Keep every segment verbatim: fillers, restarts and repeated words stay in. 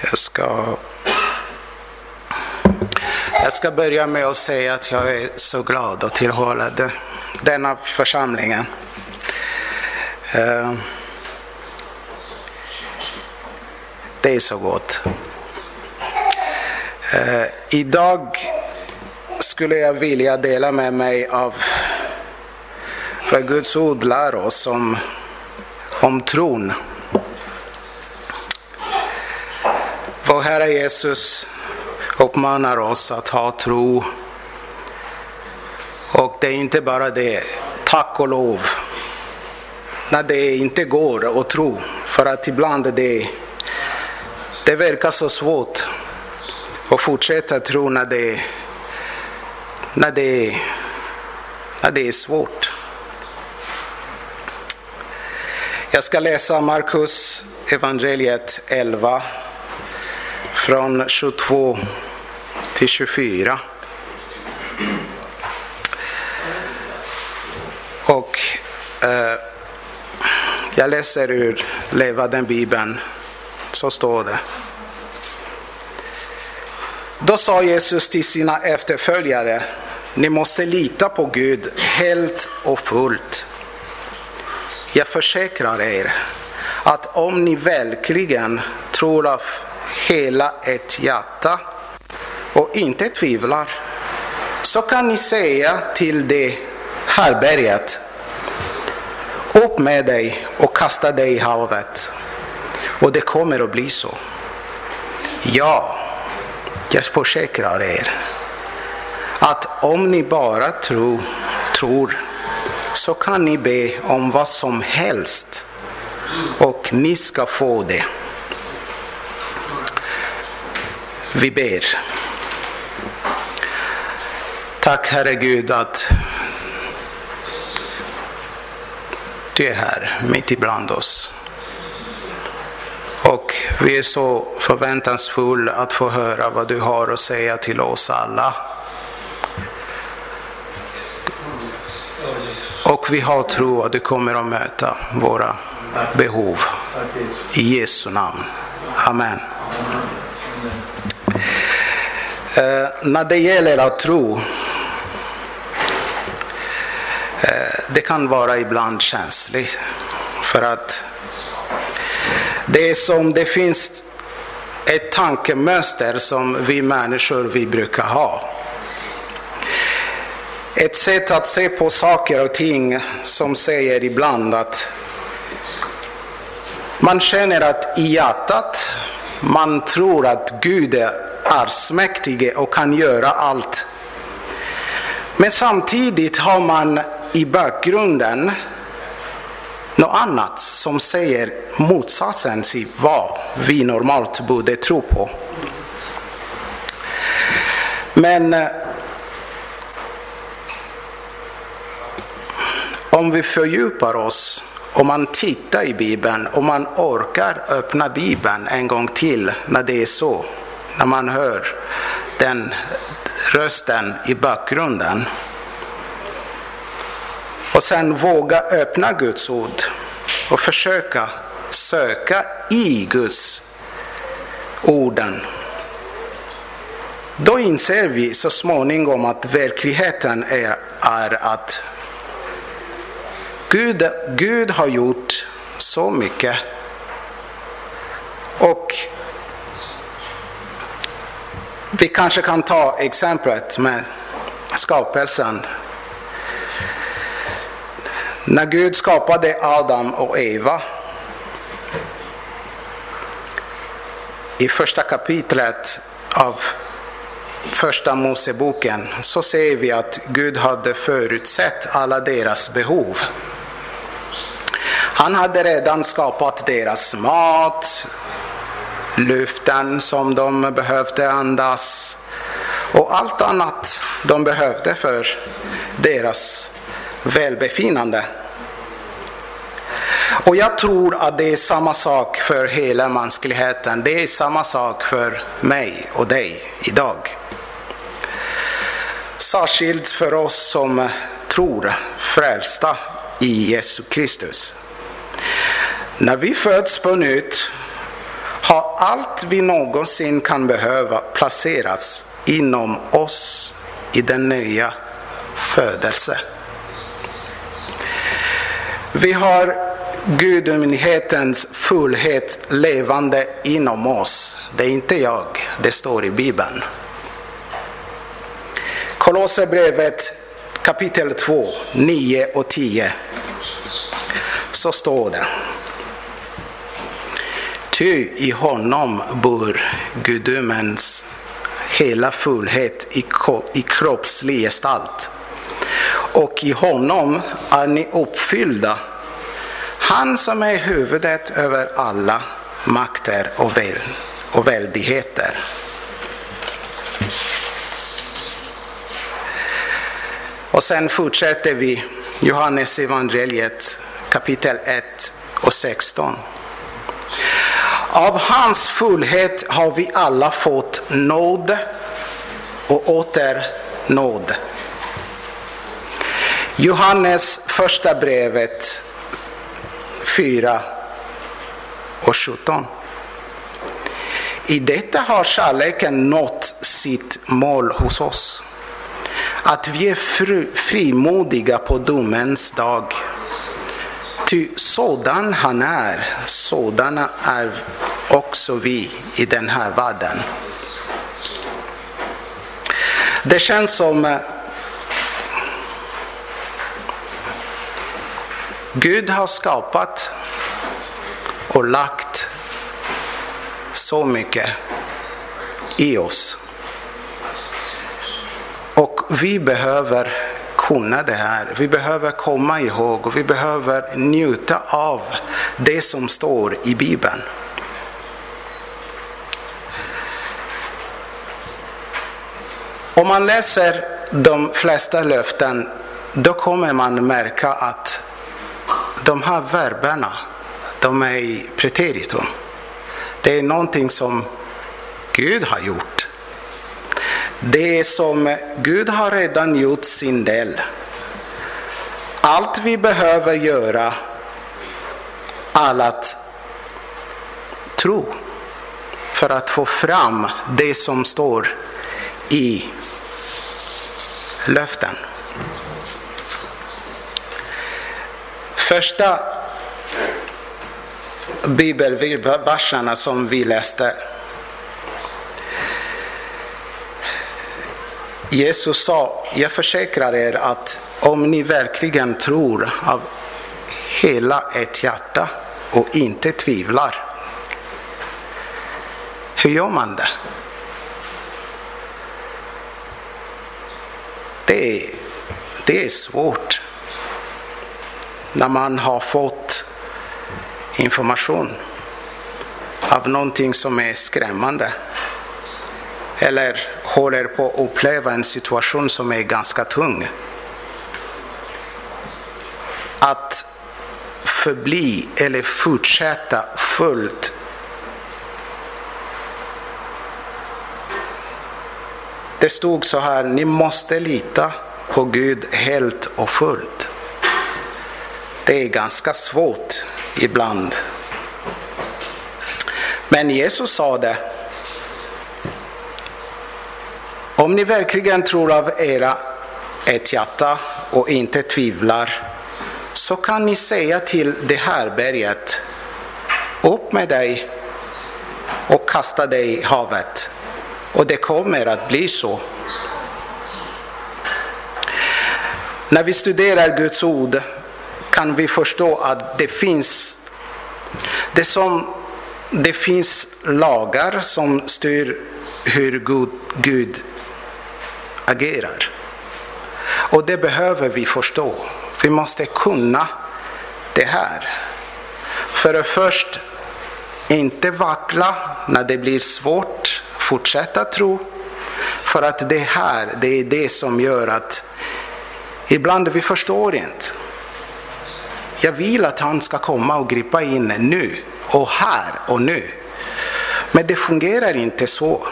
Jag ska, jag ska börja med att säga att jag är så glad att tillhöra det, denna församlingen. Det är så gott. Idag skulle jag vilja dela med mig av vad Guds ord lär oss om, om tron. Vår Herre Jesus uppmanar oss att ha tro. Och det är inte bara det, tack och lov, när det inte går att tro. För att ibland det, det verkar så svårt att fortsätta tro när det, när det, när det är svårt. Jag ska läsa Markus evangeliet elva från tjugotvå till tjugofyra. Och eh, jag läser ur Levande Bibeln. Så står det. Då sa Jesus till sina efterföljare: ni måste lita på Gud helt och fullt. Jag försäkrar er att om ni verkligen tror av hela ert hjärta och inte tvivlar, så kan ni säga till det här berget: upp med dig och kasta dig i havet, och det kommer att bli så. Ja, jag försäkrar er att om ni bara tror, tror så kan ni be om vad som helst och ni ska få det. Vi ber. Tack Herre Gud att du är här mitt ibland oss. Och vi är så förväntansfulla att få höra vad du har att säga till oss alla. Och vi har tro att du kommer att möta våra behov. I Jesu namn. Amen. Eh, när det gäller att tro, eh, det kan vara ibland känsligt. För att det är som det finns ett tankemönster som vi människor vi brukar ha. Ett sätt att se på saker och ting som säger ibland att man känner att i hjärtat man tror att Gud är allsmäktig och kan göra allt. Men samtidigt har man i bakgrunden något annat som säger motsatsen till vad vi normalt borde tro på. Men om vi fördjupar oss, om man tittar i Bibeln, om man orkar öppna Bibeln en gång till när det är så, när man hör den rösten i bakgrunden, och sen våga öppna Guds ord och försöka söka i Guds orden, då inser vi så småningom att verkligheten är, är att Gud, Gud har gjort så mycket. Och vi kanske kan ta exemplet med skapelsen. När Gud skapade Adam och Eva, i första kapitlet av första Moseboken, så ser vi att Gud hade förutsett alla deras behov. Han hade redan skapat deras mat, luften som de behövde andas och allt annat de behövde för deras välbefinnande. Och jag tror att det är samma sak för hela mänskligheten. Det är samma sak för mig och dig idag. Särskilt för oss som tror frälsta i Jesus Kristus. När vi föds på nytt har allt vi någonsin kan behöva placerats inom oss i den nya födelse. Vi har gudomlighetens fullhet levande inom oss. Det är inte jag, det står i Bibeln. Kolosserbrevet kapitel två, nio och tio. Så står det: ty i honom bor gudomens hela fullhet i, i kroppslig gestalt. Och i honom är ni uppfyllda, han som är huvudet över alla makter och, väl, och väldigheter. Och sen fortsätter vi Johannes evangeliet kapitel ett och sexton. Av hans fullhet har vi alla fått nåd och åter nåd. Johannes första brevet fyra och sjutton. I detta har kärleken nått sitt mål hos oss, att vi är fri, frimodiga på domens dag. Ty sådan han är, sådana är också vi i den här världen. Det känns som Gud har skapat och lagt så mycket i oss. Och vi behöver kunna det här. Vi behöver komma ihåg och vi behöver njuta av det som står i Bibeln. Om man läser de flesta löften, då kommer man märka att de här verberna, de är i preteritum. Det är någonting som Gud har gjort. Det är som Gud har redan gjort sin del. Allt vi behöver göra är att tro för att få fram det som står i löften. Första bibelverserna som vi läste. Jesus sa, jag försäkrar er att om ni verkligen tror av hela ert hjärta och inte tvivlar. Hur gör man det? Det är, det är svårt när man har fått information av någonting som är skrämmande eller håller på att uppleva en situation som är ganska tung. Att förbli eller fortsätta fullt det stod så här: ni måste lita på Gud helt och fullt. Det är ganska svårt ibland. Men Jesus sa det: om ni verkligen tror av era ett hjärta och inte tvivlar, så kan ni säga till det här berget: upp med dig och kasta dig i havet. Och det kommer att bli så. När vi studerar Guds ord kan vi förstå att det finns det som det finns lagar som styr hur Gud, Gud agerar. Och det behöver vi förstå. Vi måste kunna det här. För att först inte vackla när det blir svårt, fortsätta tro. För att det här, det är det som gör att ibland vi förstår inte. Jag vill att han ska komma och gripa in nu och här och nu. Men det fungerar inte så.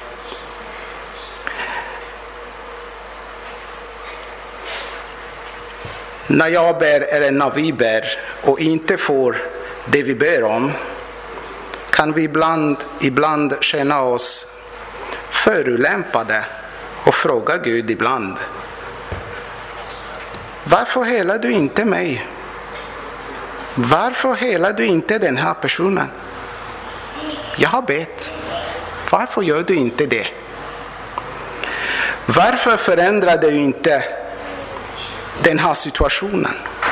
När jag ber eller när vi ber och inte får det vi ber om, kan vi ibland, ibland känna oss förolämpade och fråga Gud ibland: varför helar du inte mig? Varför helar du inte den här personen? Jag har bett. Varför gör du inte det? Varför förändrar du inte den här situationen?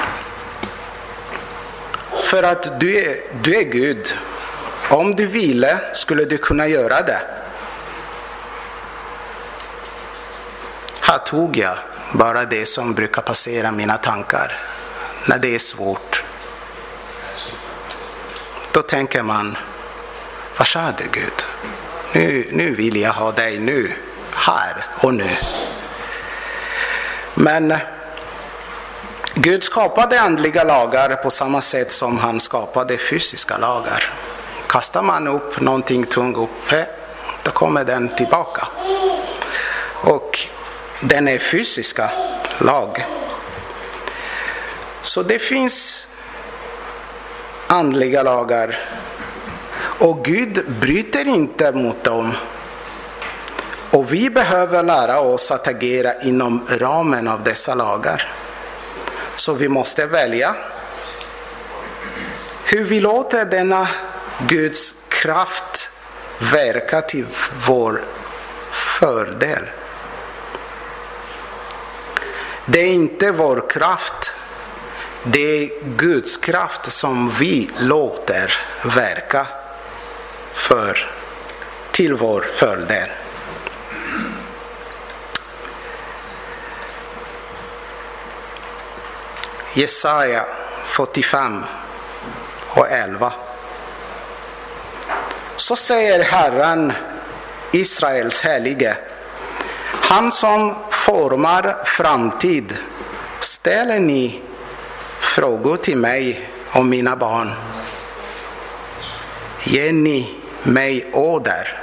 För att du är, du är Gud. Om du ville skulle du kunna göra det. Här tog jag bara det som brukar passera mina tankar när det är svårt. Då tänker man: vad sa du Gud? Nu, nu vill jag ha dig nu, här och nu. Men Gud skapade andliga lagar på samma sätt som han skapade fysiska lagar. Kastar man upp någonting tungt uppe, då kommer den tillbaka. Och den är fysiska lag. Så det finns andliga lagar. Och Gud bryter inte mot dem. Och vi behöver lära oss att agera inom ramen av dessa lagar. Så vi måste välja hur vi låter denna Guds kraft verka till vår fördel. Det är inte vår kraft, det är Guds kraft som vi låter verka för till vår fördel. Jesaja fyrtiofem och elva. Så säger Herren, Israels helige, han som formar framtid, ställer ni frågor till mig om mina barn. Ger ni mig order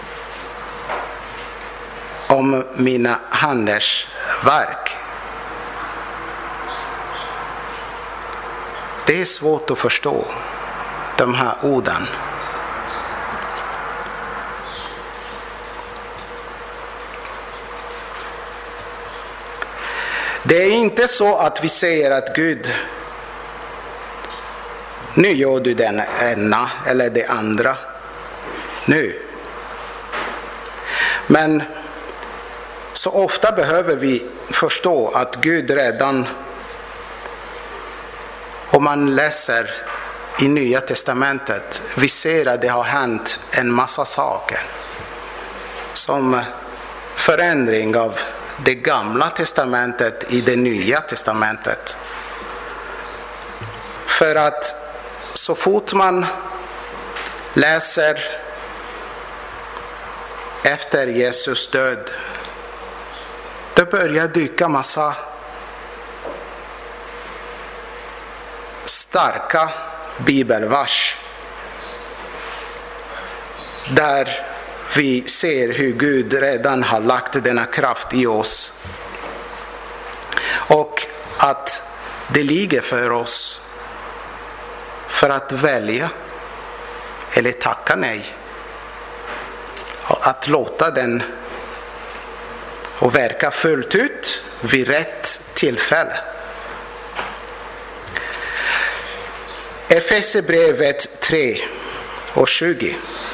om mina handers verk. Det är svårt att förstå de här orden. Det är inte så att vi säger att Gud, nu gör du den ena eller det andra. Nu. Men så ofta behöver vi förstå att Gud redan, om man läser i Nya testamentet, vi ser att det har hänt en massa saker. Som förändring av det gamla testamentet i det nya testamentet. För att så fort man läser efter Jesus död, då börjar dyka massa starka bibelvers där vi ser hur Gud redan har lagt denna kraft i oss och att det ligger för oss för att välja eller tacka nej, att låta den och verka fullt ut vid rätt tillfälle. Efesierbrevet tre och tjugo.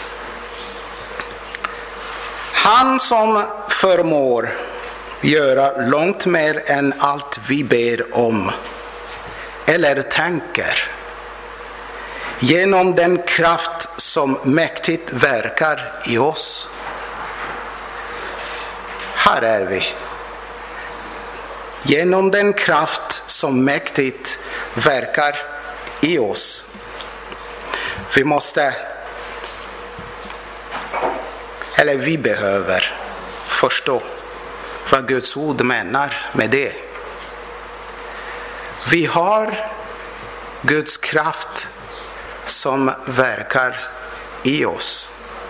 Han som förmår göra långt mer än allt vi ber om eller tänker, genom den kraft som mäktigt verkar i oss. Här är vi. Genom den kraft som mäktigt verkar i oss. Vi måste, eller vi behöver förstå vad Guds ord menar med det. Vi har Guds kraft som verkar i oss.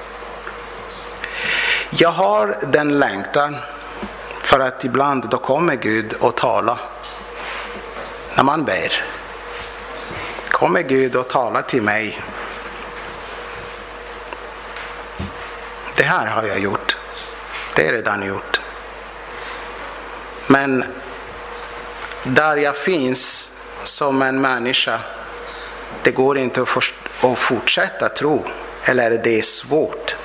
Jag har den längtan för att ibland då kommer Gud och tala när man ber. Kommer Gud och tala till mig. det här har jag gjort. Det är redan gjort. Men där jag finns som en människa, det går inte att, för, att fortsätta tro. Eller det är svårt.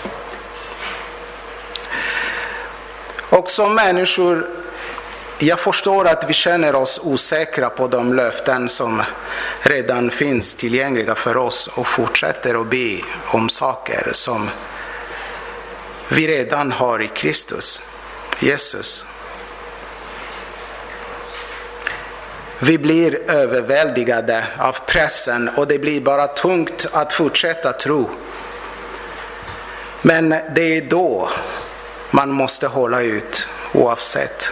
Och som människor, jag förstår att vi känner oss osäkra på de löften som redan finns tillgängliga för oss och fortsätter att be om saker som vi redan har i Kristus, Jesus. Vi blir överväldigade av pressen och det blir bara tungt att fortsätta tro. Men det är då man måste hålla ut oavsett.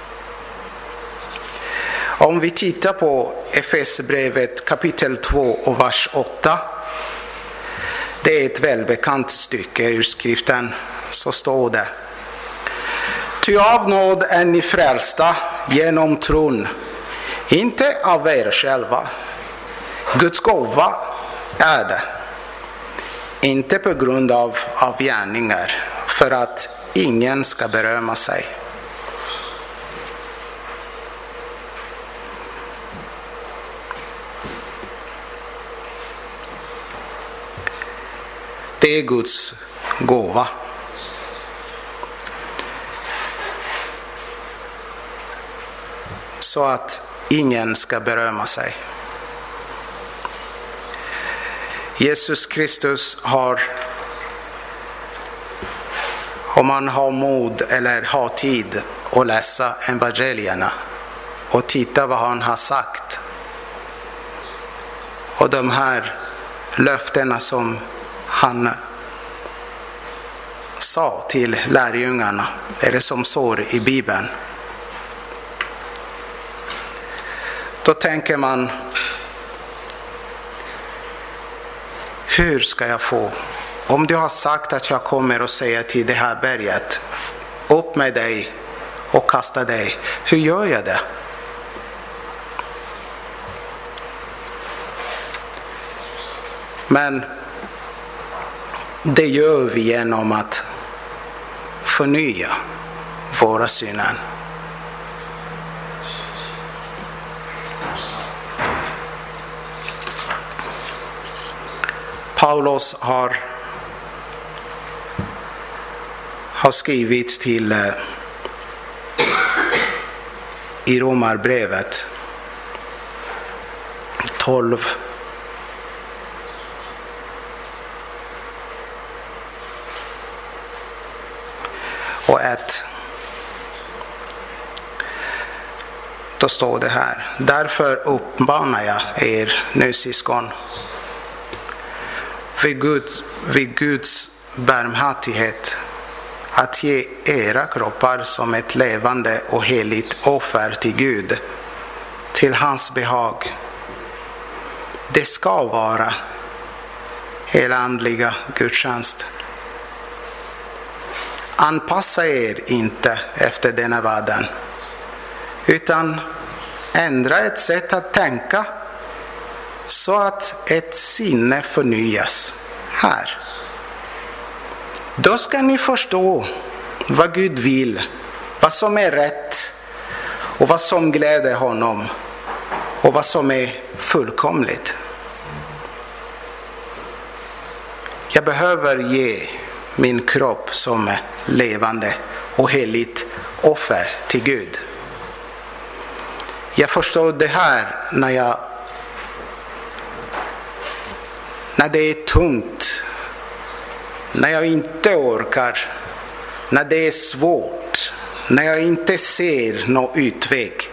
Om vi tittar på Efesierbrevet kapitel två och vers åtta. Det är ett välbekant stycke ur skriften. Så står det: Ty av nåd är ni frälsta genom tron, inte av er själva. Guds gåva är det. Inte på grund av, av gärningar, för att ingen ska berömma sig. Det är Guds gåva. Så att ingen ska berömma sig. Jesus Kristus har, om man har mod eller har tid att läsa evangelierna och titta vad han har sagt. Och de här löftena som han sa till lärjungarna, eller som står i Bibeln. Då tänker man, hur ska jag få? Om du har sagt att jag kommer och säger till det här berget, upp med dig och kasta dig. Hur gör jag det? Men det gör vi genom att förnya våra synen. Paulus har, har skrivit till eh, i Romarbrevet tolv och ett. Då står det här: Därför uppmanar jag er nu, syskon, vid Guds, vid Guds barmhärtighet, att ge era kroppar som ett levande och heligt offer till Gud, till hans behag. Det ska vara hela andliga gudstjänst. Anpassa er inte efter denna världen, utan ändra ett sätt att tänka så att ett sinne förnyas här. Då ska ni förstå vad Gud vill, vad som är rätt och vad som gläder honom och vad som är fullkomligt. Jag behöver ge min kropp som levande och heligt offer till Gud. Jag förstår det här när jag när det är tungt, när jag inte orkar, när det är svårt, när jag inte ser någon utväg.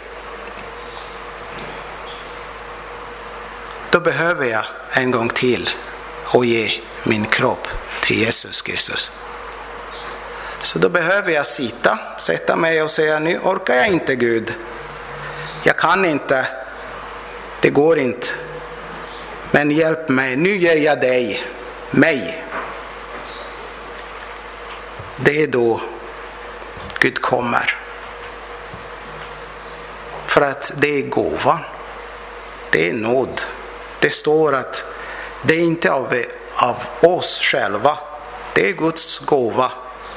Då behöver jag en gång till och ge min kropp till Jesus Kristus. Så då behöver jag sitta, sätta mig och säga: nu orkar jag inte, Gud. Jag kan inte. Det går inte. Men hjälp mig. Nu ger jag dig, mig. Det är då Gud kommer. För att det är gåvan. Det är nåd. Det står att det är inte av, av oss själva, Det är Guds gåva.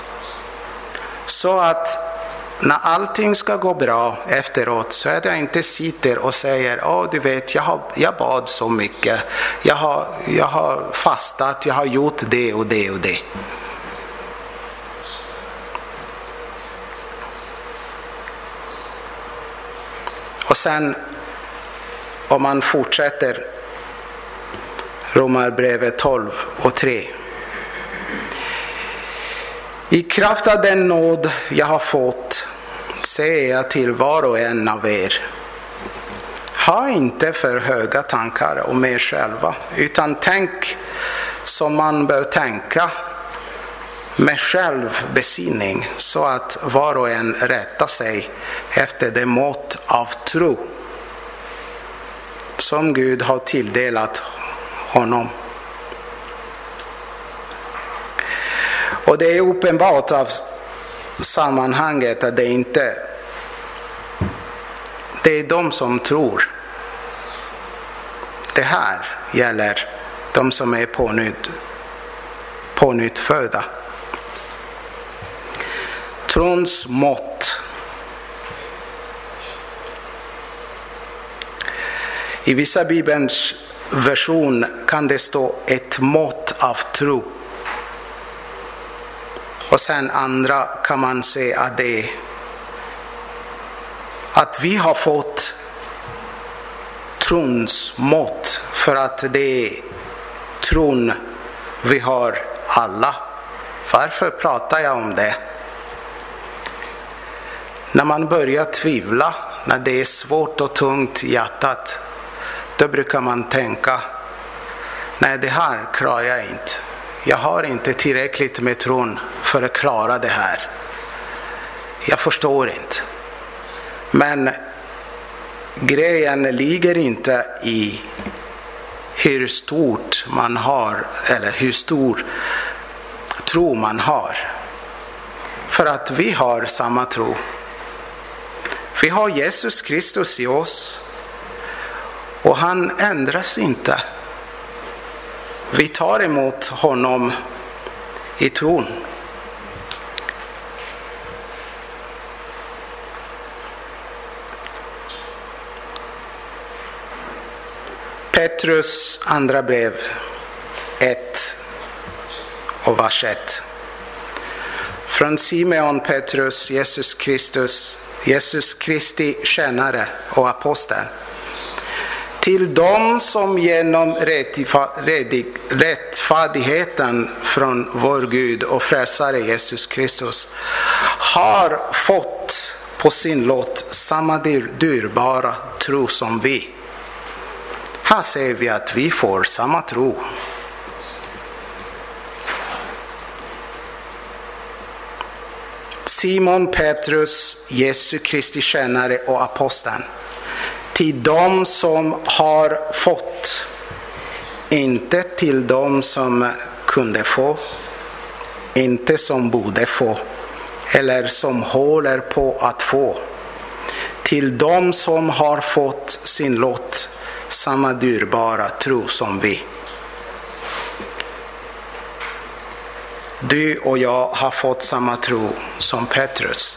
Så att när allting ska gå bra efteråt så att jag inte sitter och säger åh du vet jag, har, jag bad så mycket, jag har, jag har fastat, jag har gjort det och det och det. Och sen om man fortsätter Romarbrevet tolv och tre. I kraft av den nåd jag har fått säger jag till var och en av er. Ha inte för höga tankar om er själva, utan tänk som man bör tänka med självbesinning, så att var och en rättar sig efter det mått av tro som Gud har tilldelat honom. Och det är uppenbart av sammanhanget att det inte det är de som tror. Det här gäller de som är på nytt, på nytt födda. Trons mått. I vissa Bibelns version kan det stå ett mått av tro. Och sen andra kan man se att det att vi har fått trons mått, för att det är tron vi har alla. Varför pratar jag om det? När man börjar tvivla, när det är svårt och tungt i hjärtat, då brukar man tänka, nej det här klarar jag inte. Jag har inte tillräckligt med tron för att klara det här. Jag förstår inte. Men grejen ligger inte i hur stort man har eller hur stor tro man har. För att vi har samma tro. Vi har Jesus Kristus i oss och han ändras inte. Vi tar emot honom i tron. Petrus andra brev ett och vers ett. Från Simeon Petrus, Jesus Kristus, Jesus Kristi tjänare och apostel. Till dem som genom rättfärdigheten från vår Gud och frälsare Jesus Kristus har fått på sin lott samma dyrbara tro som vi. Här ser vi att vi får samma tro. Simon Petrus, Jesu Kristi tjänare och aposteln. Till dem som har fått, inte till dem som kunde få, inte som borde få, eller som håller på att få. Till dem som har fått sin lott samma dyrbara tro som vi. Du och jag har fått samma tro som Petrus,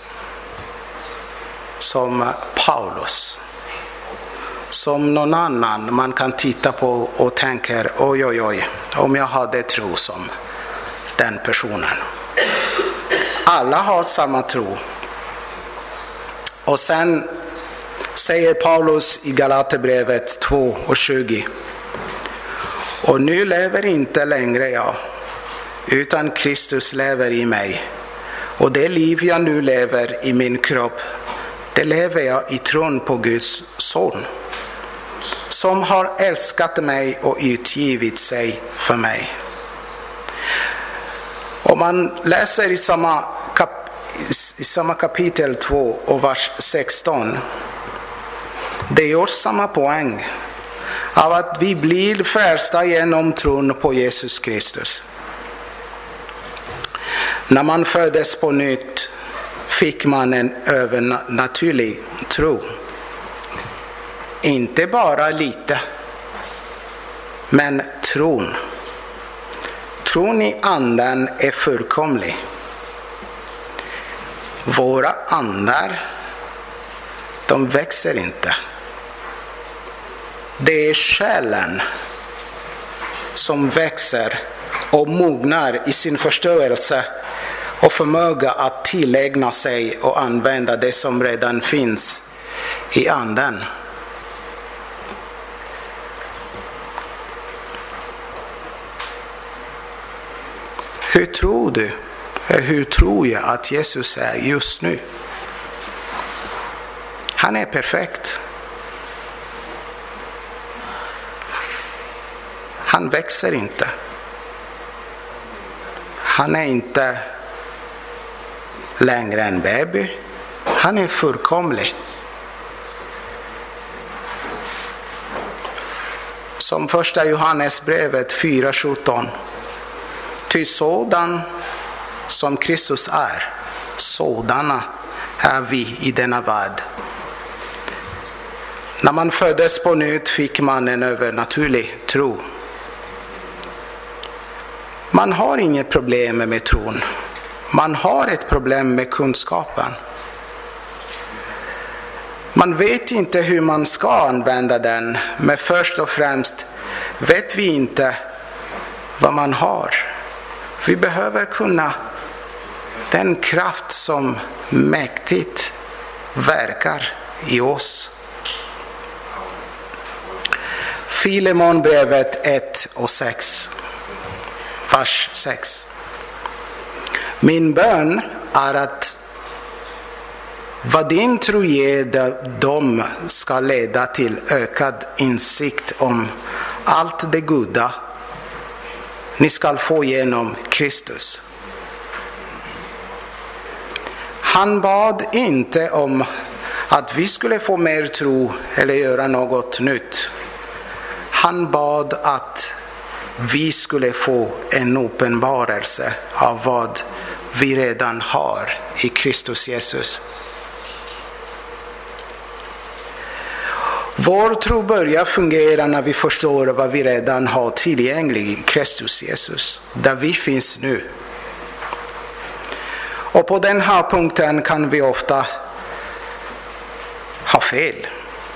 som Paulus, som någon annan man kan titta på och tänker oj oj oj, om jag hade tro som den personen. Alla har samma tro. Och sen säger Paulus i Galaterbrevet två och tjugo. Och nu lever inte längre jag, utan Kristus lever i mig. Och det liv jag nu lever i min kropp, det lever jag i tron på Guds son, som har älskat mig och utgivit sig för mig. Om man läser i samma, kap, i samma kapitel två och vers sexton, det görs samma poäng av att vi blir frälsta genom tron på Jesus Kristus. När man föddes på nytt fick man en övernaturlig tro. Inte bara lite, men tron. tron i anden är fullkomlig. Våra andar, de växer inte. Det är själen som växer och mognar i sin förståelse och förmåga att tillägna sig och använda det som redan finns i anden. Hur tror du, hur tror jag att Jesus är just nu? Han är perfekt. Han växer inte. Han är inte längre en baby. Han är fullkomlig. Som första Johannesbrevet fyra sjutton. Ty sådan som Kristus är, sådana är vi i denna värld. När man föddes på nytt fick man en övernaturlig tro. Man har inget problem med tron. Man har ett problem med kunskapen. Man vet inte hur man ska använda den, men först och främst vet vi inte vad man har. Vi behöver kunna den kraft som mäktigt verkar i oss. Filemonbrevet ett och sex, vers sex. Min bön är att vad din tro ger dem ska leda till ökad insikt om allt det goda ni ska få genom Kristus. Han bad inte om att vi skulle få mer tro eller göra något nytt. Han bad att vi skulle få en uppenbarelse av vad vi redan har i Kristus Jesus. Vår tro börjar fungera när vi förstår vad vi redan har tillgängligt i Kristus Jesus, där vi finns nu. Och på den här punkten kan vi ofta ha fel.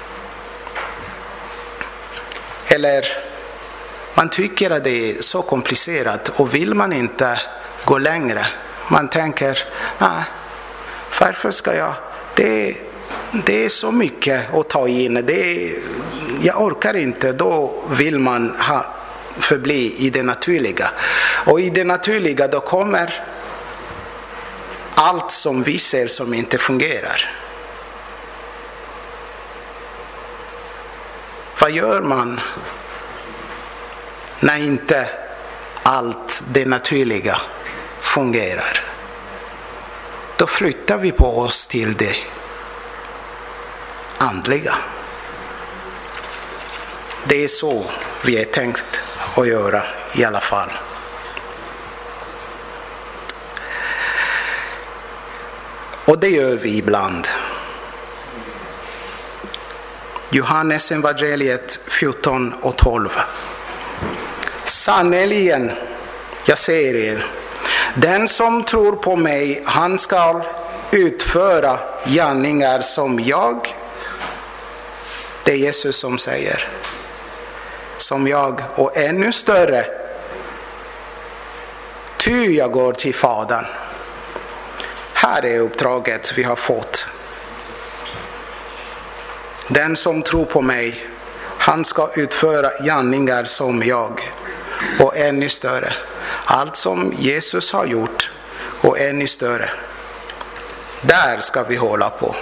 Eller man tycker att det är så komplicerat och vill man inte gå längre. Man tänker, nej, varför ska jag? Det, det är så mycket att ta in. Det är, jag orkar inte. Då vill man ha, förbli i det naturliga. Och i det naturliga då kommer allt som vi ser som inte fungerar. Vad gör man när inte allt det naturliga fungerar? Då flyttar vi på oss till det andliga. Det är så vi är tänkt att göra i alla fall. Och det gör vi ibland. Johannes evangeliet fjorton och tolv. Sannerligen, jag säger er, den som tror på mig, han ska utföra gärningar som jag. Det är Jesus som säger. Som jag, och ännu större. Ty jag går till Fadern. Här är uppdraget vi har fått. Den som tror på mig, han ska utföra gärningar som jag, och ännu större. Allt som Jesus har gjort och ännu större. Där ska vi hålla på.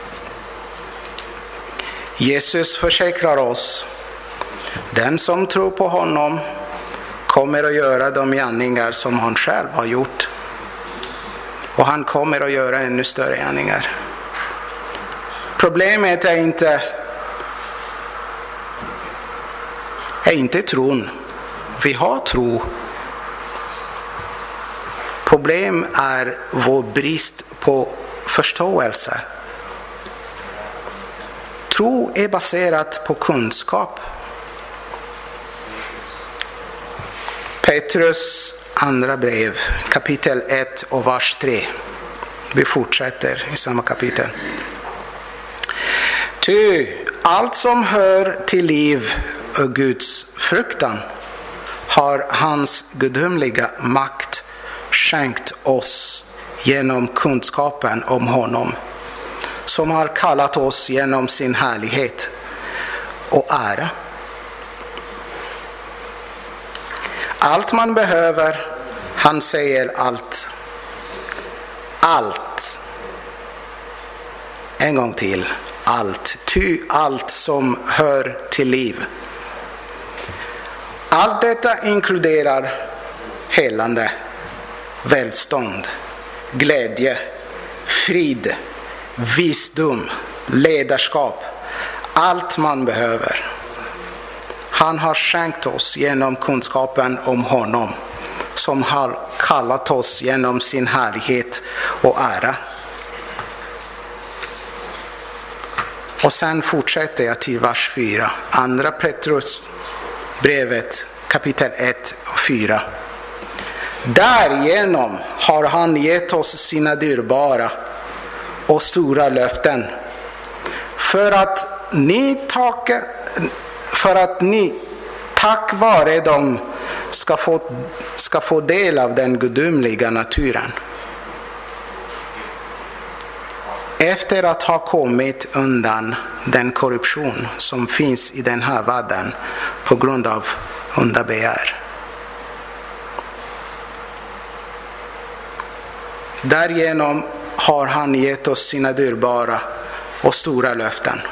Jesus försäkrar oss. Den som tror på honom kommer att göra de gärningar som han själv har gjort. Och han kommer att göra ännu större gärningar. Problemet är inte, är inte tron. Vi har tro. Problem är vår brist på förståelse. Tro är baserat på kunskap. Petrus andra brev, kapitel ett och vers tre. Vi fortsätter i samma kapitel. Ty allt som hör till liv och Guds fruktan har hans gudomliga makt skänkt oss genom kunskapen om honom, som har kallat oss genom sin härlighet och ära. Allt man behöver, han säger allt. Allt. En gång till. Allt. Ty allt som hör till liv. Allt detta inkluderar helande, välstånd, glädje, frid, visdom, ledarskap. Allt man behöver. Han har skänkt oss genom kunskapen om honom, som har kallat oss genom sin härlighet och ära. Och sen fortsätter jag till vers fyra. Andra Petrus brevet kapitel ett och fyra. Därigenom har han gett oss sina dyrbara och stora löften, för att ni tack, för att ni tack vare dem ska få, ska få del av den gudomliga naturen, efter att ha kommit undan den korruption som finns i den här världen på grund av onda begär. Därigenom har han gett oss sina dyrbara och stora löften.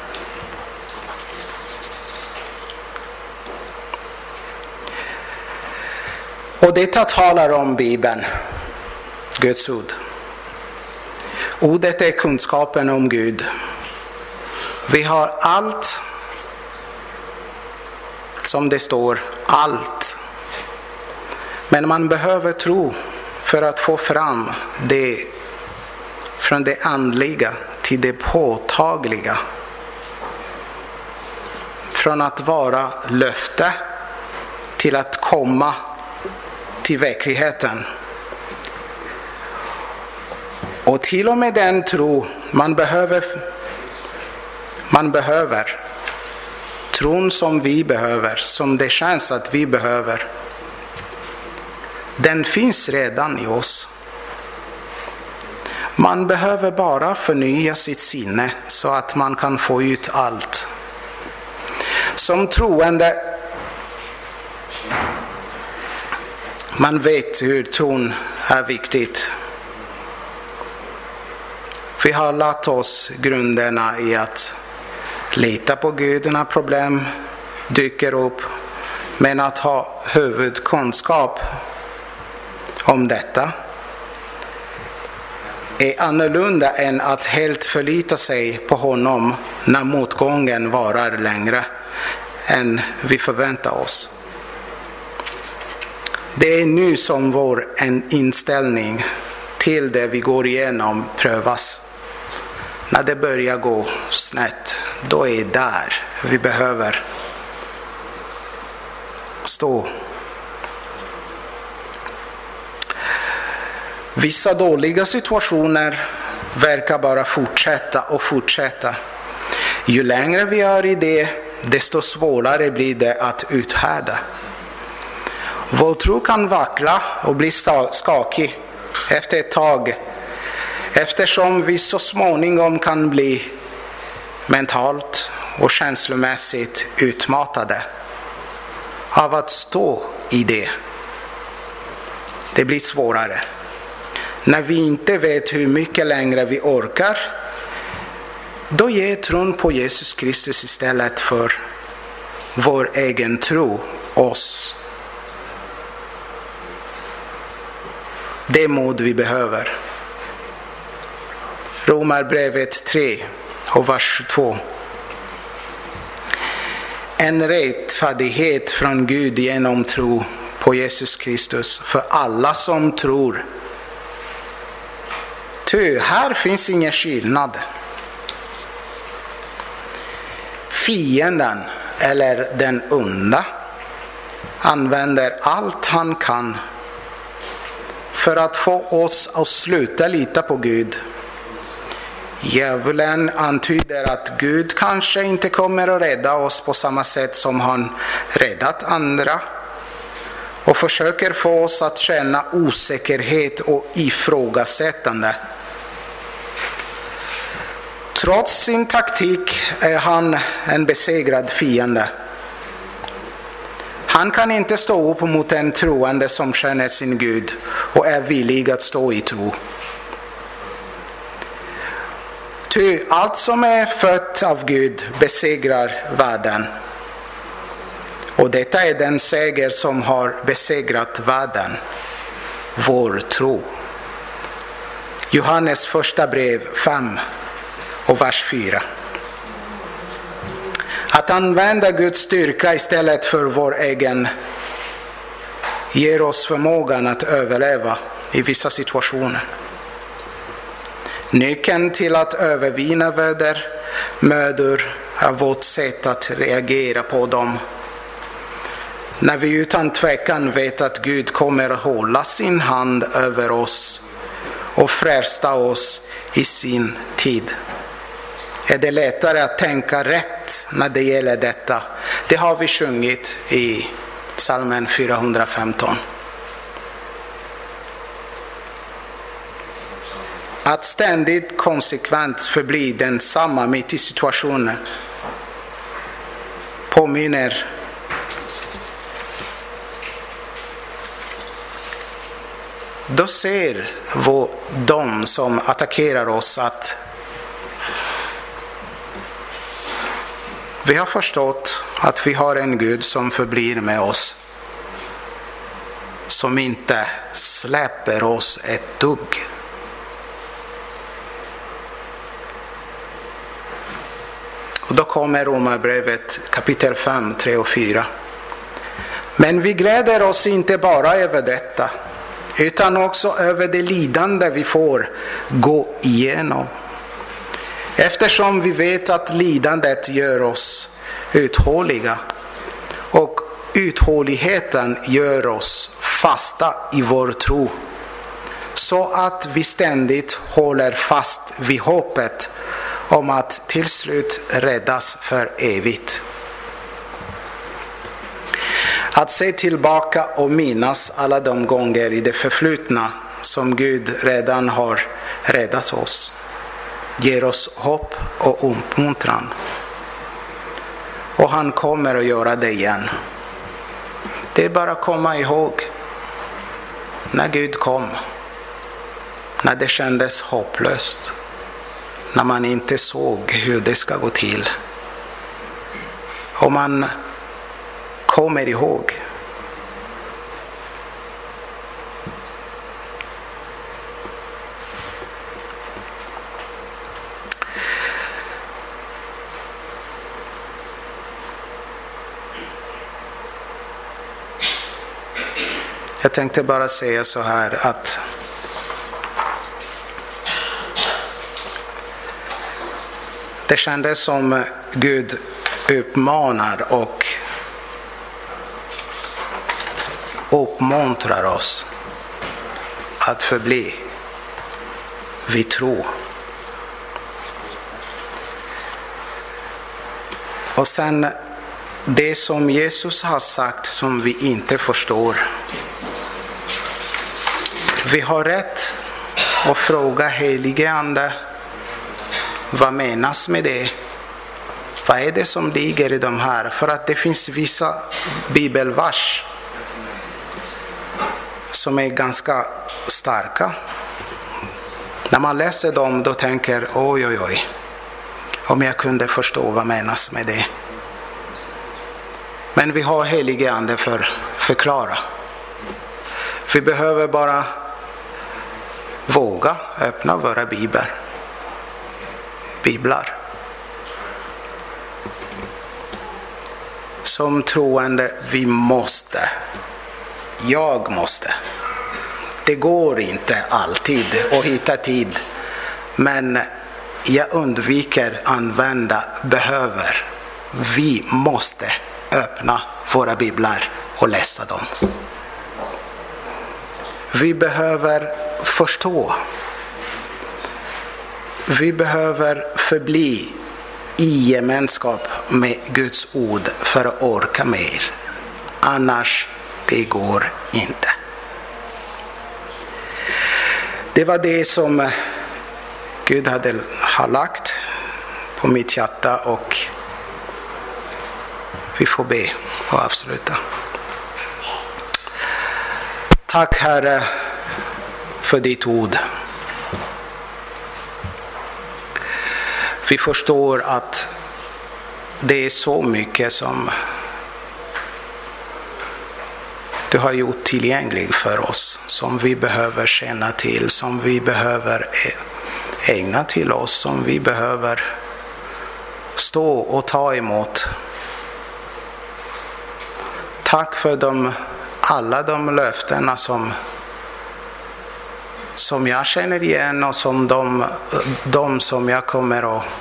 Och detta talar om Bibeln, Guds ord. Ordet är kunskapen om Gud. Vi har allt, som det står, allt. Men man behöver tro för att få fram det, från det andliga till det påtagliga. Från att vara löfte till att komma till verkligheten. Och till och med den tro man behöver, man behöver, tron som vi behöver, som det känns att vi behöver, den finns redan i oss. Man behöver bara förnya sitt sinne så att man kan få ut allt. Som troende, man vet hur tron är viktigt. Vi har lärt oss grunderna i att lita på Gud när problem dyker upp, men att ha huvudkunskap om detta är annorlunda än att helt förlita sig på honom när motgången varar längre än vi förväntar oss. Det är nu som vår inställning till det vi går igenom prövas. När det börjar gå snett, då är det där vi behöver stå. Vissa dåliga situationer verkar bara fortsätta och fortsätta. Ju längre vi är i det, desto svårare blir det att uthärda. Vår tro kan vackla och bli skakig efter ett tag, eftersom vi så småningom kan bli mentalt och känslomässigt utmattade av att stå i det. Det blir svårare. När vi inte vet hur mycket längre vi orkar, då ger tron på Jesus Kristus istället för vår egen tro oss det mod vi behöver. Romarbrevet tre och vers tjugotvå. En rättfärdighet från Gud genom tro på Jesus Kristus för alla som tror. Ty här finns ingen skillnad. Fienden eller den onda använder allt han kan för att få oss att sluta lita på Gud. Djävulen antyder att Gud kanske inte kommer att rädda oss på samma sätt som han räddat andra, och försöker få oss att känna osäkerhet och ifrågasättande. Trots sin taktik är han en besegrad fiende. Han kan inte stå upp mot en troende som känner sin Gud och är villig att stå i tro. Ty allt som är fött av Gud besegrar världen. Och detta är den seger som har besegrat världen, vår tro. Johannes första brev fem och vers fyra. Att använda Guds styrka istället för vår egen ger oss förmågan att överleva i vissa situationer. Nyckeln till att övervinna väder, mödor är vårt sätt att reagera på dem. När vi utan tvekan vet att Gud kommer att hålla sin hand över oss och frälsa oss i sin tid, är det lättare att tänka rätt när det gäller detta. Det har vi sjungit i psalmen fyrahundrafemton. Att ständigt konsekvent förbli densamma mitt i situationen påminner då ser vi de som attackerar oss att vi har förstått att vi har en Gud som förblir med oss, som inte släpper oss ett dugg. Och då kommer Romarbrevet kapitel fem, tre och fyra. Men vi gläder oss inte bara över detta, utan också över det lidande vi får gå igenom. Eftersom vi vet att lidandet gör oss uthålliga, och uthålligheten gör oss fasta i vår tro, så att vi ständigt håller fast vid hoppet om att till slut räddas för evigt. Att se tillbaka och minnas alla de gånger i det förflutna som Gud redan har räddat oss ger oss hopp och uppmuntran. Och han kommer att göra det igen. Det är bara att komma ihåg när Gud kom, när det kändes hopplöst, när man inte såg hur det ska gå till. Och man kommer ihåg Jag tänkte bara säga så här att det kändes som Gud uppmanar och uppmuntrar oss att förbli vid tro. Och sen det som Jesus har sagt som vi inte förstår. Vi har rätt att fråga helige Ande, vad menas med det? Vad är det som ligger i de här? För att det finns vissa bibelvers som är ganska starka. När man läser dem då tänker oj oj oj, om jag kunde förstå vad menas med det. Men vi har helige Ande för att förklara. Vi behöver bara våga öppna våra biblar. Biblar. Som troende vi måste. Jag måste. Det går inte alltid att hitta tid. Men jag undviker använda behöver. Vi måste öppna våra biblar och läsa dem. Vi behöver förstå. Vi behöver förbli i gemenskap med Guds ord för att orka mer. Annars det går inte. Det var det som Gud hade har lagt på mitt hjärta, och vi får be och avsluta. Tack Herre för ditt ord. Vi förstår att det är så mycket som du har gjort tillgänglig för oss, som vi behöver känna till, som vi behöver ägna till oss, som vi behöver stå och ta emot. Tack för de, alla de löftena som, som jag känner igen, och som de, de som jag kommer att,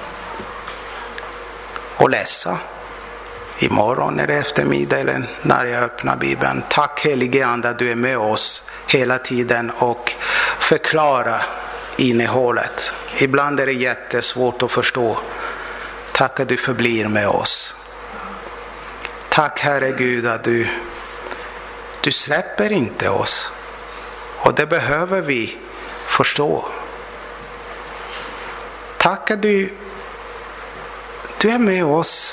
att läsa imorgon eller eftermiddag eller när jag öppnar Bibeln. Tack helige Ande att du är med oss hela tiden och förklara innehållet. Ibland är det jättesvårt att förstå. Tack att du förblir med oss. Tack Herre Gud att du, du släpper inte oss. Och det behöver vi förstå. Tack att du, du är med oss.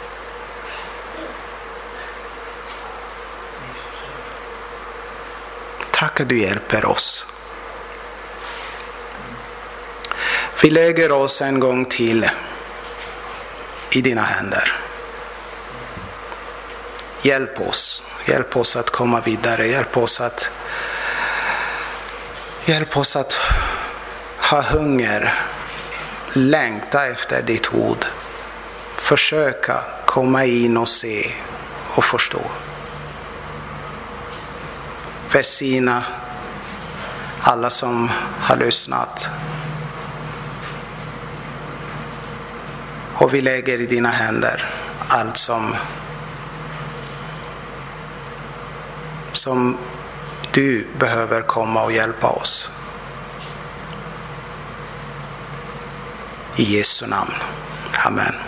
Tack att du hjälper oss. Vi lägger oss en gång till i dina händer. Hjälp oss. Hjälp oss att komma vidare. Hjälp oss att, hjälp oss att ha hunger. Längta efter ditt ord. Försöka komma in och se och förstå. Välsigna alla som har lyssnat. Och vi lägger i dina händer allt som, som du behöver komma och hjälpa oss. I Jesu namn. Amen.